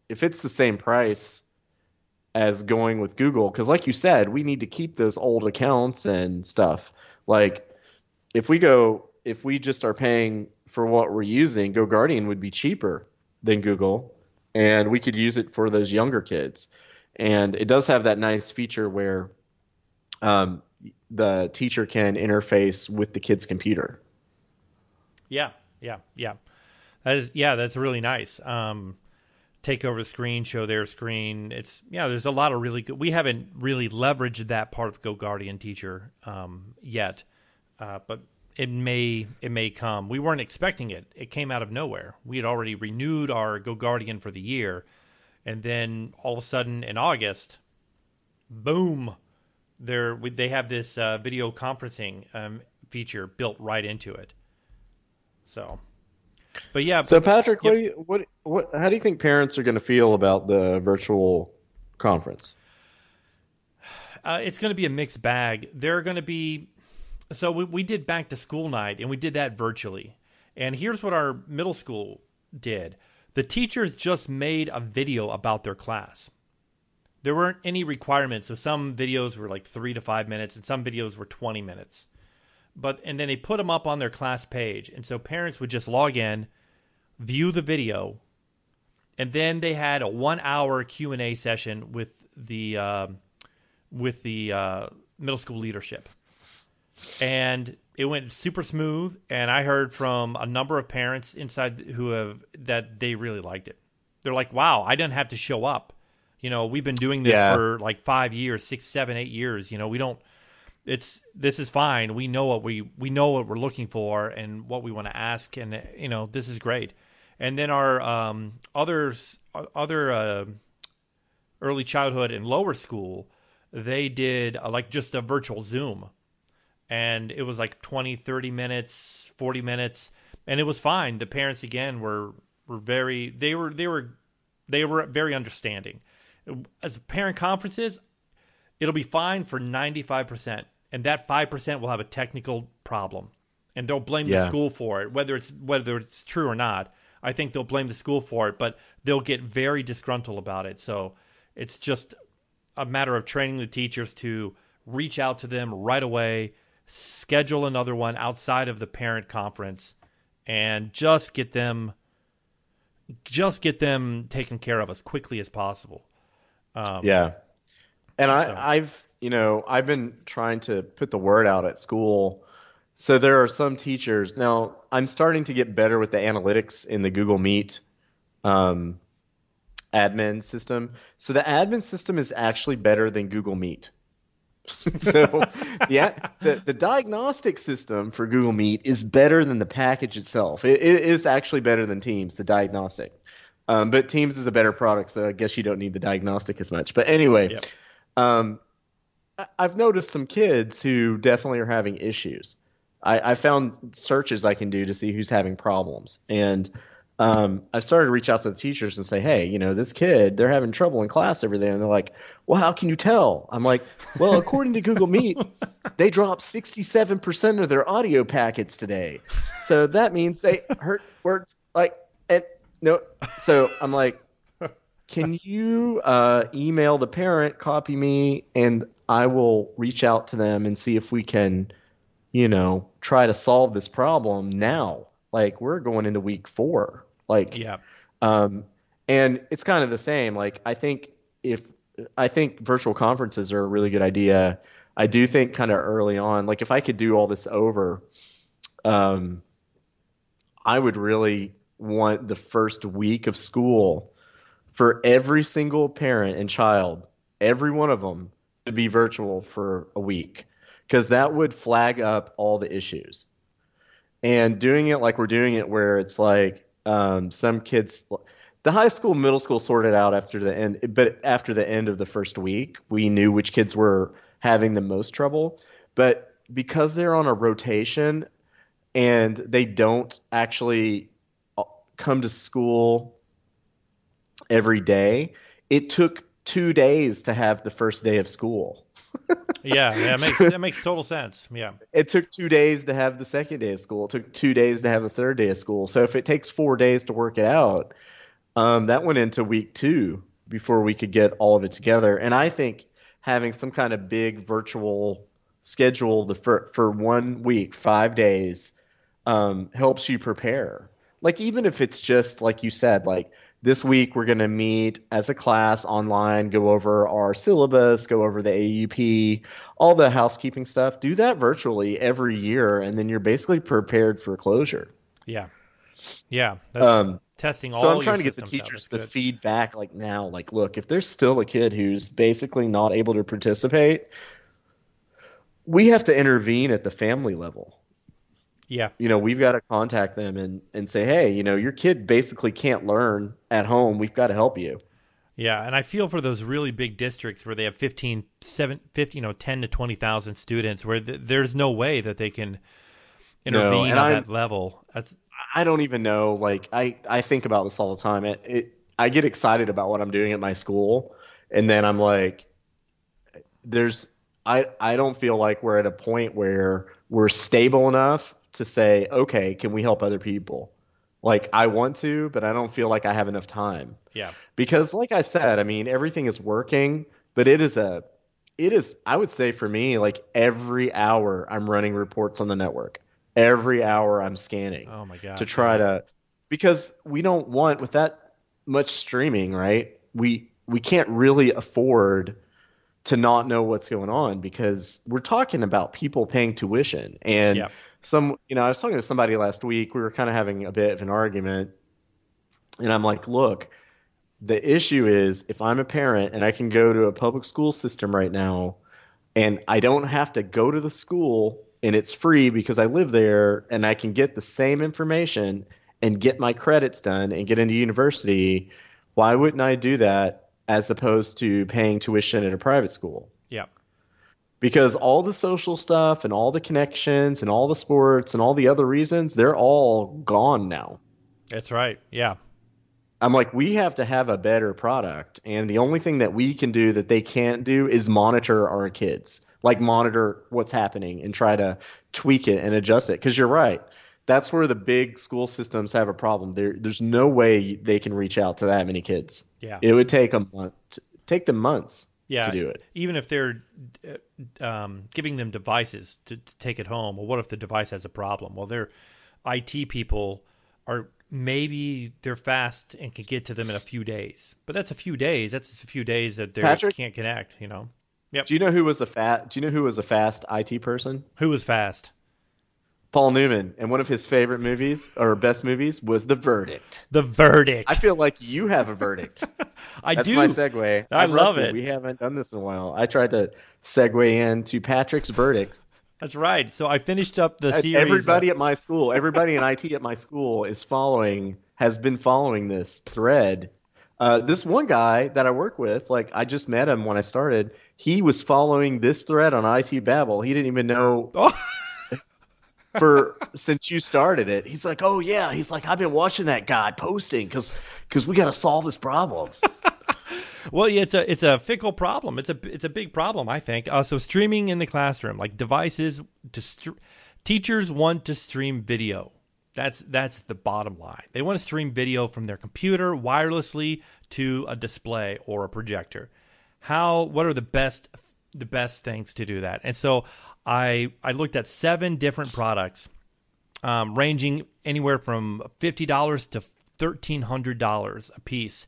if it's the same price as going with Google, because like you said, we need to keep those old accounts and stuff. Like if we just are paying for what we're using, GoGuardian would be cheaper than Google, and we could use it for those younger kids. And it does have that nice feature where um, the teacher can interface with the kid's computer. Yeah, yeah, yeah. That is, yeah, that's really nice. Take over the screen, show their screen. It's, yeah, there's a lot of really good. We haven't really leveraged that part of GoGuardian Teacher yet, but it may come. We weren't expecting it. It came out of nowhere. We had already renewed our GoGuardian for the year, and then all of a sudden in August, boom, they have this video conferencing feature built right into it. So, but yeah, So Patrick, yep. how do you think parents are going to feel about the virtual conference? It's going to be a mixed bag. There are going to be, so we did back to school night, and we did that virtually. And here's what our middle school did: the teachers just made a video about their class. There weren't any requirements. So some videos were like 3 to 5 minutes, and some videos were 20 minutes. And then they put them up on their class page, and so parents would just log in, view the video, and then they had a 1 hour Q&A session with the middle school leadership, and it went super smooth. And I heard from a number of parents inside who have that they really liked it. They're like, "Wow, I didn't have to show up. We've been doing this Yeah, for like 5 years, 6, 7, 8 years. We don't. This is fine. We know we know what we're looking for and what we want to ask, and this is great." And then our other early childhood and lower school, they did like just a virtual Zoom, and it was like 20, 30 minutes, 40 minutes, and it was fine. The parents again were very they were very understanding. As parent conferences, it'll be fine for 95%, and that 5% will have a technical problem, and they'll blame the yeah, school for it, whether it's true or not. I think they'll blame the school for it, but they'll get very disgruntled about it. So it's just a matter of training the teachers to reach out to them right away, schedule another one outside of the parent conference, and just get them taken care of as quickly as possible. Um, yeah. And so I've been trying to put the word out at school. So there are some teachers now. I'm starting to get better with the analytics in the Google Meet um, admin system. So the admin system is actually better than Google Meet. So the diagnostic system for Google Meet is better than the package itself. It is actually better than Teams, the diagnostic. But Teams is a better product, so I guess you don't need the diagnostic as much. But anyway, yep. um, I've noticed some kids who definitely are having issues. I found searches I can do to see who's having problems, and I've started to reach out to the teachers and say, hey, this kid, they're having trouble in class every day, and they're like, well, how can you tell? I'm like, well, according to Google Meet, they dropped 67% of their audio packets today, so that means they heard words like and no. So I'm like, can you email the parent, copy me, and I will reach out to them and see if we can, try to solve this problem now. Like we're going into week 4. Like, Yeah. um, and it's kind of the same. Like if I think virtual conferences are a really good idea. I do think kind of early on, like if I could do all this over, um, I would really want the first week of school for every single parent and child, every one of them, to be virtual for a week, because that would flag up all the issues. And doing it like we're doing it, where it's like some kids, the high school, middle school sorted out after the end, but after the end of the first week, we knew which kids were having the most trouble. But because they're on a rotation and they don't actually come to school every day, it took 2 days to have the first day of school. Yeah, yeah, that makes total sense. Yeah. It took 2 days to have the second day of school. It took 2 days to have the third day of school. So if it takes 4 days to work it out, That went into week 2 before we could get all of it together. And I think having some kind of big virtual schedule for 1 week, 5 days, helps you prepare. Like even if it's just like you said, like this week we're going to meet as a class online, go over our syllabus, go over the AUP, all the housekeeping stuff. Do that virtually every year, and then you're basically prepared for closure. Yeah. Yeah. That's Um, testing so I'm all your trying to get the systems out. teachers That's to good. feedback like now, like, look, if there's still a kid who's basically not able to participate, we have to intervene at the family level. Yeah. We've got to contact them and say, hey, your kid basically can't learn at home. We've got to help you. Yeah, and I feel for those really big districts where they have 15, 7, 50, 10 to 20,000 students where there's no way that they can No, intervene and on that level. That's I don't even know. Like I think about this all the time. I get excited about what I'm doing at my school, and then I'm like, there's I don't feel like we're at a point where we're stable enough to say, okay, can we help other people? Like I want to, but I don't feel like I have enough time. yeah. Because like I said, I mean, everything is working, but it is, I would say for me, like every hour I'm running reports on the network. Every hour I'm scanning Oh my to gosh, try yeah. to, because we don't want, with that much streaming, right? We can't really afford to not know what's going on because we're talking about people paying tuition. And Yeah. I was talking to somebody last week. We were kind of having a bit of an argument, and I'm like, look, the issue is if I'm a parent and I can go to a public school system right now and I don't have to go to the school and it's free because I live there and I can get the same information and get my credits done and get into university, why wouldn't I do that as opposed to paying tuition at a private school? Yeah. Because all the social stuff and all the connections and all the sports and all the other reasons, they're all gone now. That's right. Yeah. I'm like, we have to have a better product. And the only thing that we can do that they can't do is monitor our kids, like monitor what's happening and try to tweak it and adjust it. Because you're right. That's where the big school systems have a problem. There's no way they can reach out to that many kids. Yeah. It would take take them months to Yeah. do it. Even if they're giving them devices to take it home, well, what if the device has a problem? Well, their IT people are maybe they're fast and can get to them in a few days, but that's a few days. That's a few days that they Patrick, can't connect. Yep. do you know who was a fast IT person? Who was fast? Paul Newman. And one of his favorite movies or best movies was The Verdict. The I Verdict. feel like you have a verdict. I That's my do. segue. I I'm love rusty. it. We haven't done this in a while. I tried to segue into Patrick's verdict. That's right. So I finished up the series. Everybody at my school, everybody in IT at my school has been following this thread. This one guy that I work with, like I just met him when I started. He was following this thread on IT Babel. He didn't even know Oh, for since you started it. He's like, oh yeah. He's like, I've been watching that guy posting because we got to solve this problem. well, yeah, it's a fickle problem. It's a big problem, I think. So streaming in the classroom, like devices teachers want to stream video. That's the bottom line. They want to stream video from their computer wirelessly to a display or a projector. What are the best things to do that? And so I looked at 7 different products, ranging anywhere from $50 to $1,300 a piece.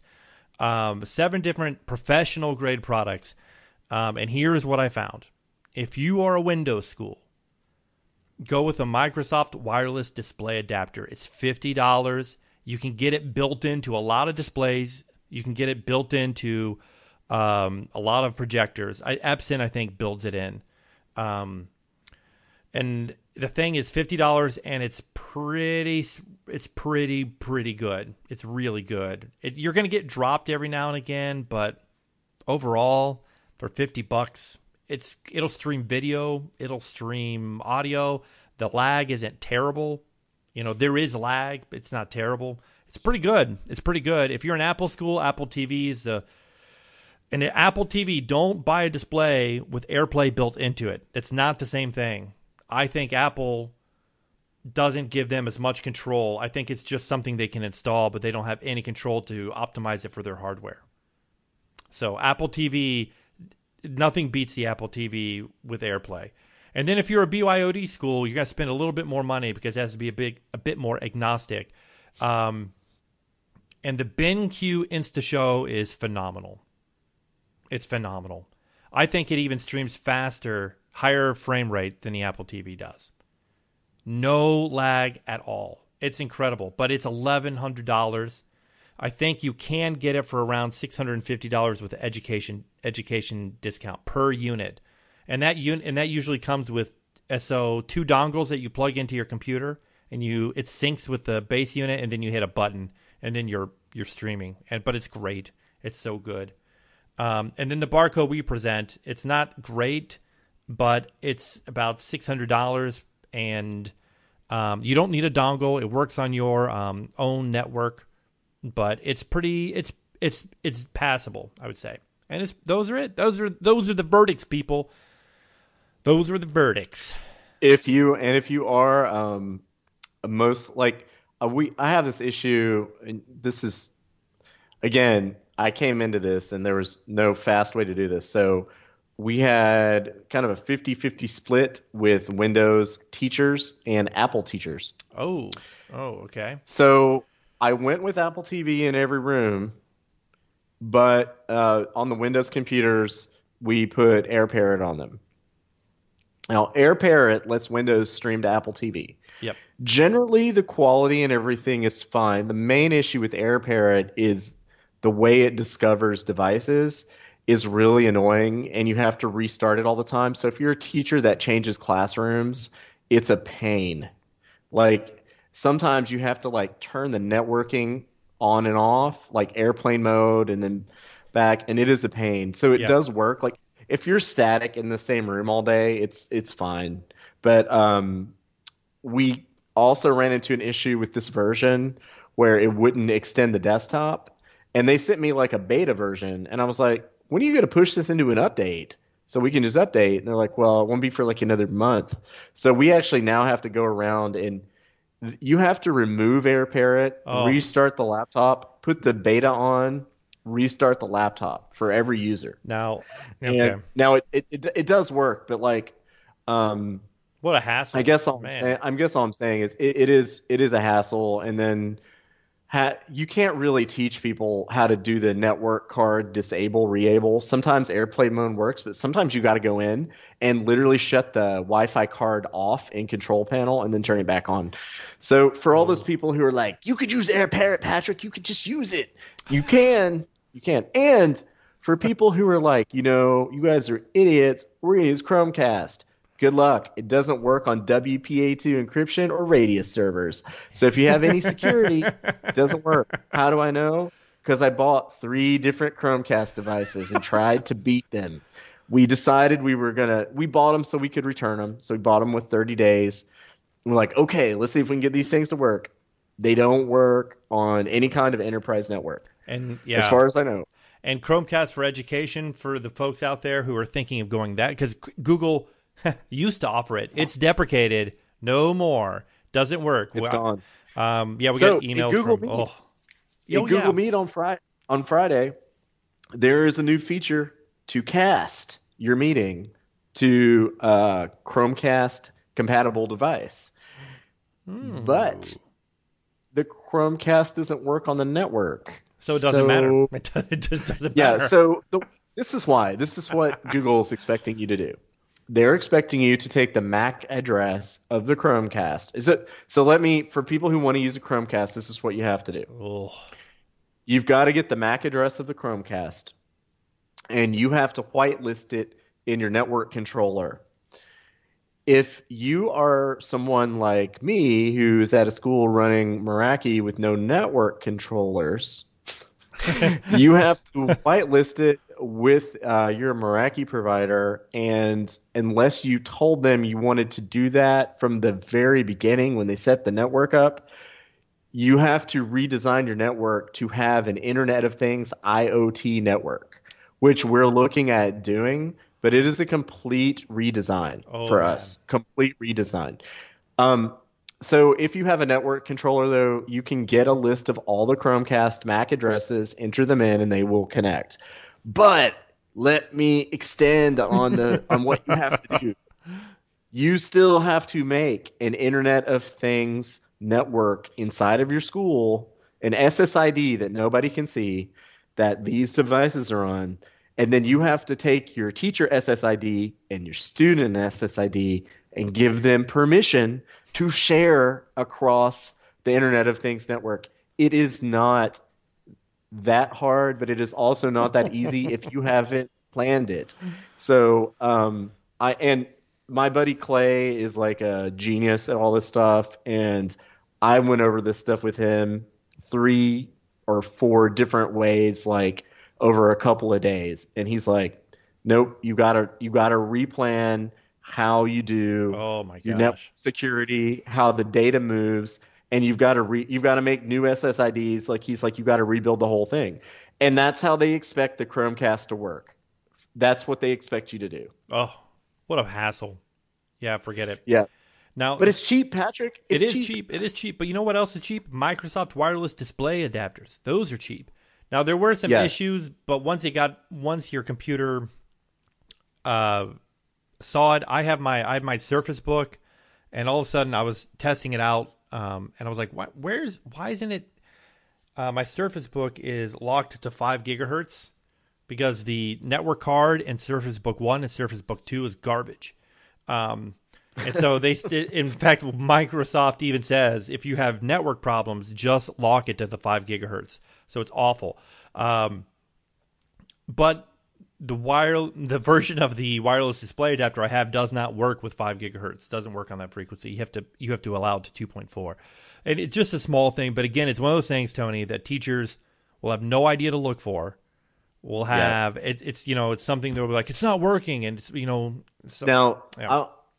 7 different professional grade products. And here's what I found. If you are a Windows school, go with a Microsoft wireless display adapter. It's $50. You can get it built into a lot of displays. You can get it built into a lot of projectors. Epson, I think, builds it in. And the thing is $50, and it's pretty good. It's really good. You're going to get dropped every now and again, but overall, for $50, it'll stream video, it'll stream audio. The lag isn't terrible. There is lag, but it's not terrible. It's pretty good. It's pretty good. If you're an Apple school, Apple TV is and the Apple TV, don't buy a display with AirPlay built into it. It's not the same thing. I think Apple doesn't give them as much control. I think it's just something they can install, but they don't have any control to optimize it for their hardware. So Apple TV, nothing beats the Apple TV with AirPlay. And then if you're a BYOD school, you got to spend a little bit more money because it has to be a bit more agnostic. And the BenQ InstaShow is phenomenal. It's phenomenal. I think it even streams faster, higher frame rate than the Apple TV does. No lag at all. It's incredible, but it's $1,100. I think you can get it for around $650 with the education discount per unit. And that usually comes with two dongles that you plug into your computer, and it syncs with the base unit, and then you hit a button, and then you're streaming. But it's great. It's so good. And then the Barco we present, it's not great, but it's about $600, and you don't need a dongle. It works on your own network, but it's passable, I would say. And those are it. Those are the verdicts, people. Those are the verdicts. If you are most like I have this issue, and this is again, I came into this and there was no fast way to do this. So we had kind of a 50-50 split with Windows teachers and Apple teachers. Oh, okay. So I went with Apple TV in every room, but on the Windows computers, we put AirParrot on them. Now, AirParrot lets Windows stream to Apple TV. Yep. Generally, the quality and everything is fine. The main issue with AirParrot is the way it discovers devices is really annoying, and you have to restart it all the time. So if you're a teacher that changes classrooms, it's a pain. Like, sometimes you have to, like, turn the networking on and off, like airplane mode and then back, and it is a pain. So it does work. Like, if you're static in the same room all day, it's fine. But we also ran into an issue with this version where it wouldn't extend the desktop. And they sent me like a beta version. And I was like, when are you going to push this into an update so we can just update? And they're like, well, it won't be for like another month. So we actually now have to go around and you have to remove AirParrot, restart the laptop, put the beta on, restart the laptop for every user. Now, okay. And now it does work, but like, what a hassle! I guess all I'm saying is it is a hassle, and then you can't really teach people how to do the network card disable re-able. Sometimes AirPlay mode works, but sometimes you got to go in and literally shut the Wi-Fi card off in Control Panel and then turn it back on. So for all those people who are like, you could use AirParrot, Patrick, you could just use it. You can. And for people who are like, you guys are idiots, we're going to use Chromecast. Good luck. It doesn't work on WPA2 encryption or Radius servers. So if you have any security, it doesn't work. How do I know? Because I bought 3 different Chromecast devices and tried to beat them. We decided we bought them so we could return them. So we bought them with 30 days. We're like, okay, let's see if we can get these things to work. They don't work on any kind of enterprise network. And as far as I know. And Chromecast for Education, for the folks out there who are thinking of going that, because Google used to offer it. It's deprecated. No more. Doesn't work. It's gone. We got emails Google from Meet. Google Meet on Friday, there is a new feature to cast your meeting to a Chromecast compatible device. But the Chromecast doesn't work on the network. So it doesn't matter. It just doesn't matter. Yeah, so this is why. This is what Google is expecting you to do. They're expecting you to take the MAC address of the Chromecast. For people who want to use a Chromecast, this is what you have to do. Oh. You've got to get the MAC address of the Chromecast, and you have to whitelist it in your network controller. If you are someone like me who's at a school running Meraki with no network controllers, you have to whitelist it with your Meraki provider, and unless you told them you wanted to do that from the very beginning when they set the network up, you have to redesign your network to have an Internet of Things IoT network, which we're looking at doing, but it is a complete redesign for us. Complete redesign. So if you have a network controller, though, you can get a list of all the Chromecast MAC addresses, enter them in, and they will connect. But let me extend on what you have to do. You still have to make an Internet of Things network inside of your school, an SSID that nobody can see that these devices are on. And then you have to take your teacher SSID and your student SSID and give them permission to share across the Internet of Things network. It is not that hard, but it is also not that easy if you haven't planned it. So, and my buddy Clay is like a genius at all this stuff, and I went over this stuff with him 3 or 4 different ways, like over a couple of days, and he's like, "Nope, you gotta replan how you do Oh my your network gosh. security, how the data moves, and you've got to make new SSIDs. Like he's like, you got to rebuild the whole thing, and that's how they expect the Chromecast to work. That's what they expect you to do. Oh, what a hassle. Yeah, forget it. Yeah, Now, but it's cheap, Patrick. it It's is cheap. cheap. It is cheap. But you know what else is cheap? Microsoft wireless display adapters. Those are cheap. Now there were some Yes. issues, but once your computer uh, saw it, I had my Surface Book, and all of a sudden I was testing it out, and I was like, why isn't it? My Surface Book is locked to 5 gigahertz because the network card in Surface Book 1 and Surface Book 2 is garbage. And so in fact, Microsoft even says if you have network problems, just lock it to the 5 gigahertz. So it's awful. But the version of the wireless display adapter I have does not work with 5 gigahertz. Doesn't work on that frequency. You have to allow it to 2.4, and it's just a small thing. But again, it's one of those things, Tony, that teachers will have no idea to look for. Will Yeah. have it's something they'll be like it's not working, and Now, yeah,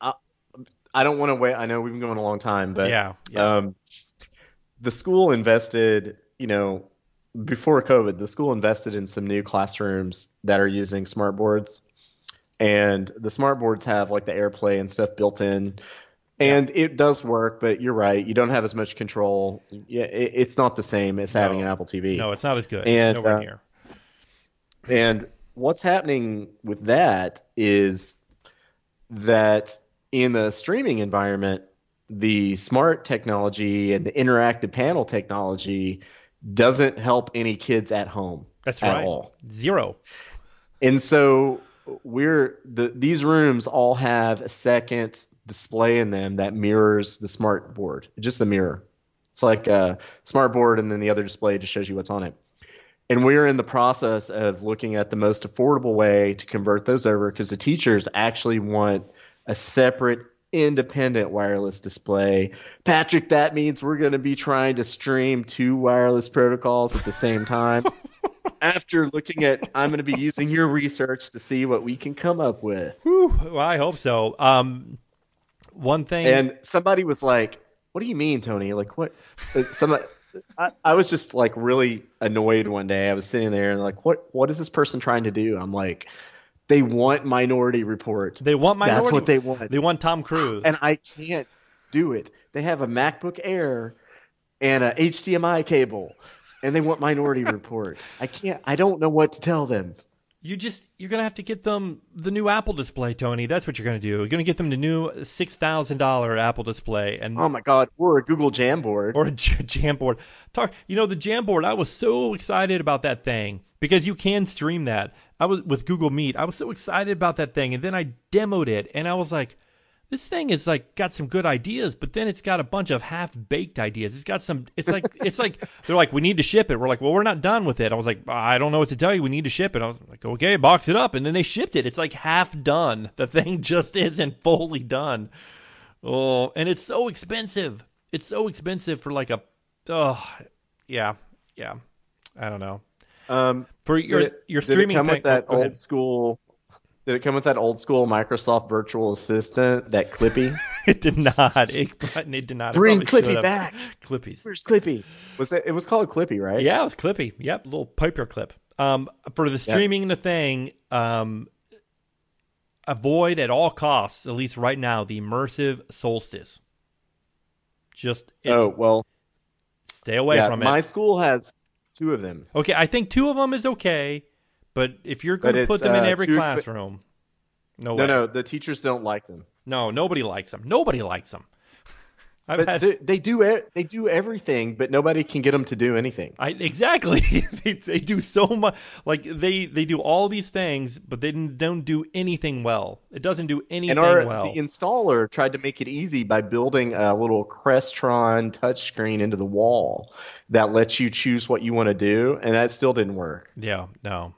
I don't want to wait. I know we've been going a long time, but yeah, yeah. um, the school invested, before COVID, the school invested in some new classrooms that are using smart boards. And the smart boards have like the AirPlay and stuff built in. Yeah. And it does work, but you're right. You don't have as much control. Yeah, it's not the same as having an No, Apple TV. no, it's not as good. And Nowhere near. and what's happening with that is that in the streaming environment, the smart technology and the interactive panel technology doesn't help any kids at home That's at right. all. Zero. And so these rooms all have a second display in them that mirrors the smart board, just the mirror. It's like a smart board, and then the other display just shows you what's on it. And we're in the process of looking at the most affordable way to convert those over because the teachers actually want a separate, independent wireless display. Patrick, that means we're going to be trying to stream 2 wireless protocols at the same time. After looking at, I'm going to be using your research to see what we can come up with. Whew, well, I hope so. One thing. And somebody was like, "What do you mean, Tony? Like what?" Somebody, I was just like really annoyed one day. I was sitting there and like, "What is this person trying to do?" I'm like, "They want Minority Report. They want That's minority. what they want, They want Tom Cruise. and I can't do it. They have a MacBook Air and a HDMI cable, and they want Minority Report. I can't. I don't know what to tell them." You're gonna have to get them the new Apple display, Tony. That's what you're gonna do. You're gonna get them the new $6,000 Apple display and Oh my God! Or a Google Jamboard. or a Jamboard. The Jamboard. I was so excited about that thing because you can stream that. I was with Google Meet. I was so excited about that thing, and then I demoed it, and I was like, this thing is like got some good ideas, but then it's got a bunch of half-baked ideas. It's got some. It's like they're like, we need to ship it. We're like, well, we're not done with it. I was like, I don't know what to tell you. We need to ship it. I was like, okay, box it up, and then they shipped it. It's like half done. The thing just isn't fully done. Oh, and it's so expensive. It's so expensive for like a. Oh, yeah, yeah. I don't know. For your Did it streaming come thing. with that Go ahead. old school? Did it come with that old school Microsoft virtual assistant, that Clippy? It did not. It did not. It Bring probably should Clippy have. back. Clippies. Where's Clippy? It was called Clippy, right? Yeah, it was Clippy. Yep, little pipe your clip. For the streaming the thing, avoid at all costs, at least right now, the immersive Solstice. Just Oh, well, stay away yeah, from my it. school has two of them, Okay, I think 2 of them is okay, but if you're going but to it's put them in every too classroom, no No, way. no, the teachers don't like them. No, nobody likes them. Nobody likes them. I've But had they do everything, but nobody can get them to do anything. exactly. They do so much. Like they do all these things, but they don't do anything well. It doesn't do And anything the well. installer tried to make it easy by building a little Crestron touchscreen into the wall that lets you choose what you want to do, and that still didn't work. Yeah, no.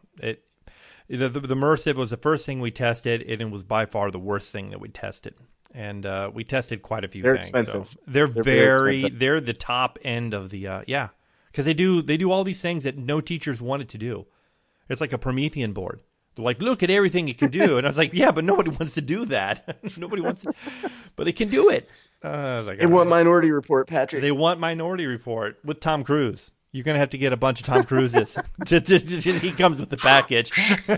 The immersive was the first thing we tested, and it was by far the worst thing that we tested. And we tested quite a few They're things. expensive. So they're very expensive. they're the top end of the yeah, because they do all these things that no teachers wanted to do. It's like a Promethean board. They're like, look at everything it can do, and I was like, yeah, but nobody wants to do that. Nobody wants, but it can do it. I was like, They all want right. Minority Report, Patrick. They want Minority Report with Tom Cruise. You're gonna have to get a bunch of Tom Cruises. He comes with the package.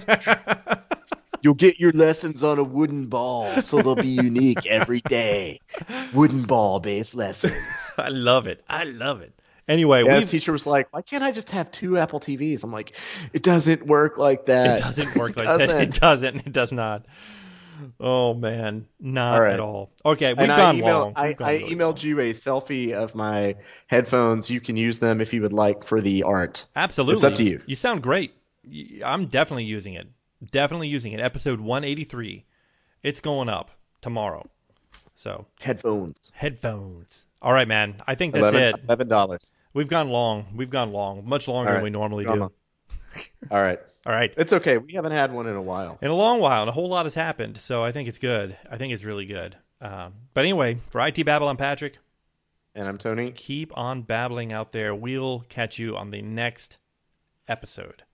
You'll get your lessons on a wooden ball, so they'll be unique every day. Wooden ball based lessons. I love it. I love it. Anyway, Yeah, his teacher was like, "Why can't I just have two Apple TVs?" I'm like, "It doesn't work like that. it doesn't work like doesn't. that. It doesn't. It does not. Oh man, not All right. at all. Okay, we've And gone long. I We've gone really long. emailed you a selfie of my headphones. You can use them if you would like for the art. Absolutely. It's up to you. You sound great. I'm definitely using it. Definitely using it. Episode 183. It's going up tomorrow. So Headphones. headphones. All right, man. I think that's it. $11. We've gone long. We've gone long. Much longer All than right. we normally Come do. on. All right. All right. It's okay. We haven't had one in a while. In a long while, and a whole lot has happened. So I think it's good. I think it's really good. But anyway, for IT Babble, I'm Patrick. And I'm Tony. Keep on babbling out there. We'll catch you on the next episode.